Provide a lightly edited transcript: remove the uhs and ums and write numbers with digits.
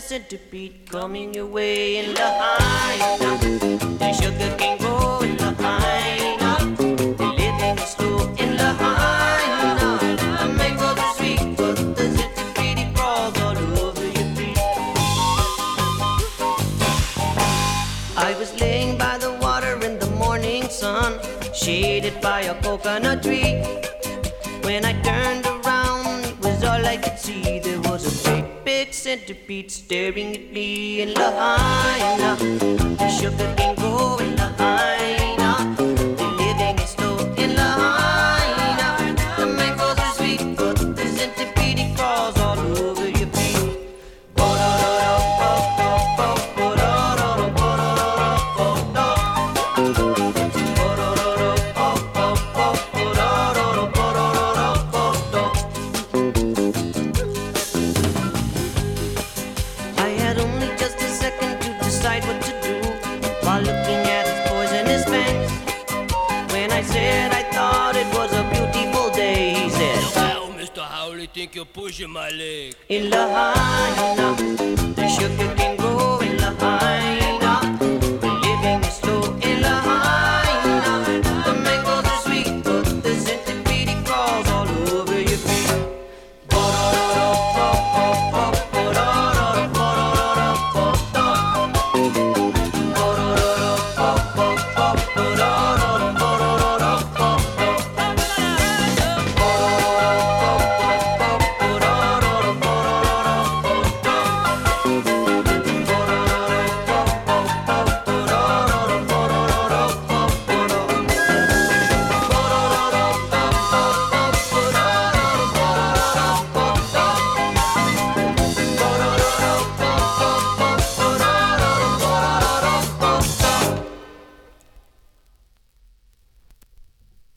centipede coming your way in the hyena. The sugar cane grow in the hyena. The living is slow in the hyena. The mangoes are sweet, but the centipede crawls all over your feet. I was laying by the water in the morning sun, shaded by a coconut tree. When I turned around, it was all I could see. There was a great big centipede staring at me in the hyena. The sugar cane grow in the hyena. The living is slow in the hyena. The mangoes are sweet, but the centipede crawls all over your feet. I had only just a second to decide what to do while looking at his poisonous fangs. When I said I thought it was a beautiful day, he said, Well, Mr. Howley, think you're pushing my leg. in the hyena, the sugar cane grow in the hyena.